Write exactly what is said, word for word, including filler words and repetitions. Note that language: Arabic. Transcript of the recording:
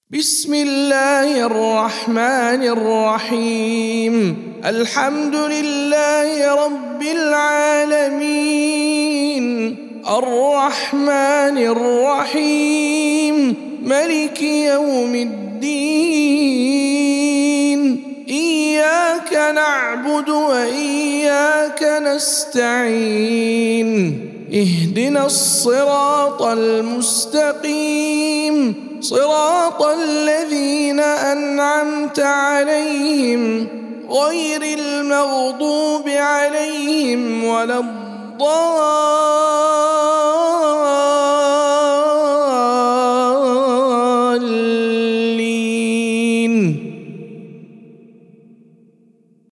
بسم الله الرحمن الرحيم. الحمد لله رب العالمين، الرحمن الرحيم، ملك يوم الدين. إياك نعبد وإياك نستعين، اهدنا الصراط المستقيم، صراط الذين أنعمت عليهم غير المغضوب عليهم ولا الضالين.